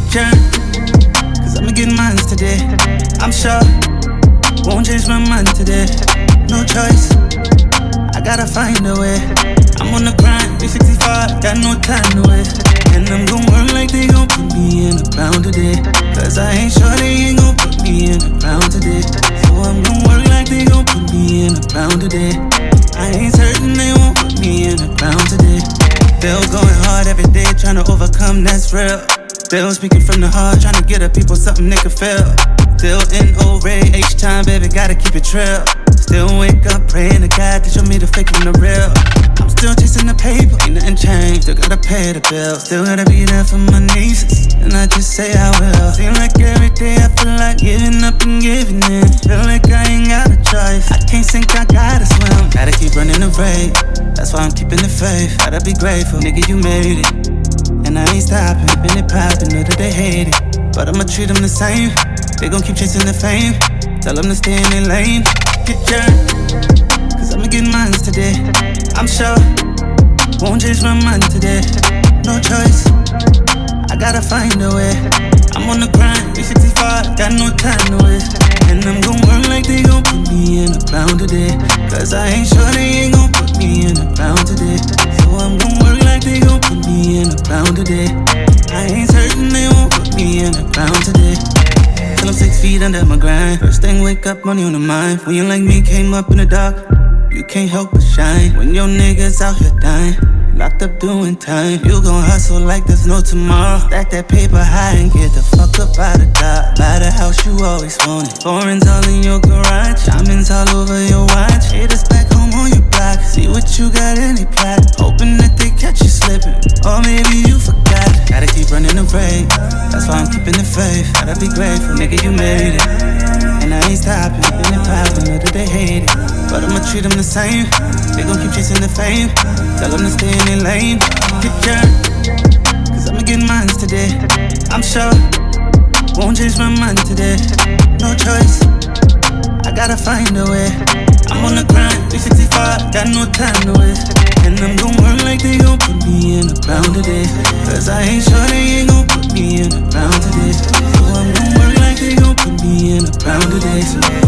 picture, cause I'ma get mines today. I'm sure, won't change my mind today. No choice, I gotta find a way. I'm on the grind, 365, got no time to waste. And I'm gon' work like they gon' put me in the ground today. Cause I ain't sure they ain't gon' put me in the ground today. So I'm gon' work like they gon' put me in the ground today. I ain't certain they won't put me in the ground today. Still going hard every day, tryna overcome, that's real. Still speaking from the heart, tryna get a people something they can feel. Still in O-Ray, H-time, baby, gotta keep it trill. Still wake up, praying to God to show me the fake from the real. I'm still chasing the paper, ain't nothing changed. Still gotta pay the bills, still gotta be there for my nieces. And I just say I will. Seem like every day I feel like giving up and giving in. Feel like I ain't got a choice. I can't sink, I gotta swim. Gotta keep running the race, that's why I'm keeping the faith. Gotta be grateful, nigga, you made it. And I ain't stopping, keeping it poppin', know that they hate it. But I'ma treat them the same, they gon' keep chasing the fame. Tell them to stay in their lane. Picture, cause I'ma get mines today. I'm sure, won't change my mind today. No choice, I gotta find a way. I'm on the grind, 365, got no time to waste. And I'm gon' work like they gon' put me in the ground today. Cause I ain't sure they ain't gon' put me in the ground today. So I'm gon' work like they gon' put me in the ground today. I ain't certain they won't put me in the ground today. Till I'm 6 feet under my grind. First thing, wake up, money on the mind. When you like me came up in the dark, you can't help but shine. When your niggas out here dying, locked up doing time, you gon' hustle like there's no tomorrow. Stack that paper high and get the fuck up out of Dodge. Buy the house you always wanted. Foreigns all in your garage, diamonds all over your watch. Haters back home on your block, see what you got in they plot. Hoping that they catch you slipping, or maybe you forgot. Gotta keep running the race, that's why I'm keeping the faith. Gotta be grateful, nigga, you made it. And I ain't stopping, keeping it poppin', know that they hate it. But I'ma treat them the same, they gon' keep chasing the fame. Tell them to stay in their lane. Picture, cause I'ma get mines today. I'm sure, won't change my mind today. No choice, I gotta find a way. I'm on the grind, 365, got no time to waste. And I'm gon' work like they gon' put me in the ground today. Cause I ain't sure they ain't gon' put me in the ground today. So I'm gon' work like they gon' put me in the ground today.